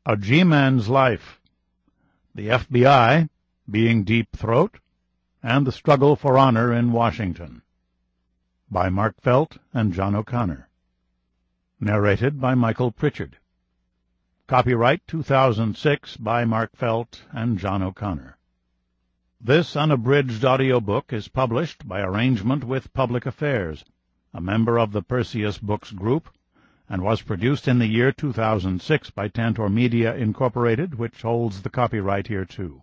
A G-Man's Life, the FBI being Deep Throat, and the Struggle for Honor in Washington, by Mark Felt and John O'Connor. Narrated by Michael Pritchard. Copyright 2006 by Mark Felt and John O'Connor. This unabridged audiobook is published by arrangement with Public Affairs, a member of the Perseus Books Group, and was produced in the year 2006 by Tantor Media, Incorporated, which holds the copyright hereto.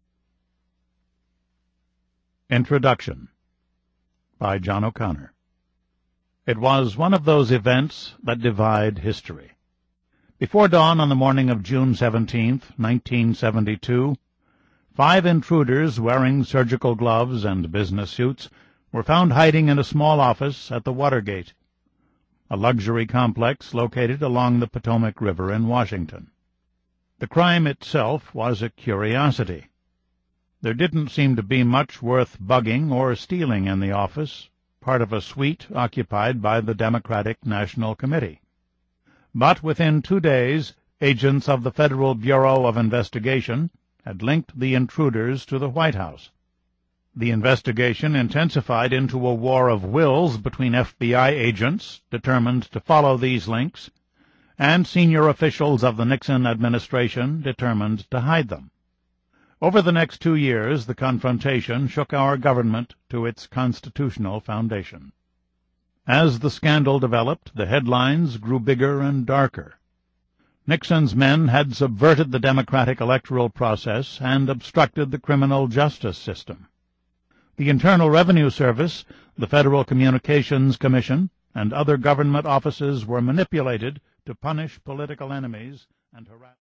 Introduction by John O'Connor. It was one of those events that divide history. Before dawn on the morning of June 17, 1972, 5 intruders wearing surgical gloves and business suits were found hiding in a small office at the Watergate, a luxury complex located along the Potomac River in Washington. The crime itself was a curiosity. There didn't seem to be much worth bugging or stealing in the office, part of a suite occupied by the Democratic National Committee. But within 2 days, agents of the Federal Bureau of Investigation had linked the intruders to the White House. The investigation intensified into a war of wills between FBI agents determined to follow these links and senior officials of the Nixon administration determined to hide them. Over the next 2 years, the confrontation shook our government to its constitutional foundation. As the scandal developed, the headlines grew bigger and darker. Nixon's men had subverted the democratic electoral process and obstructed the criminal justice system. The Internal Revenue Service, the Federal Communications Commission, and other government offices were manipulated to punish political enemies and harass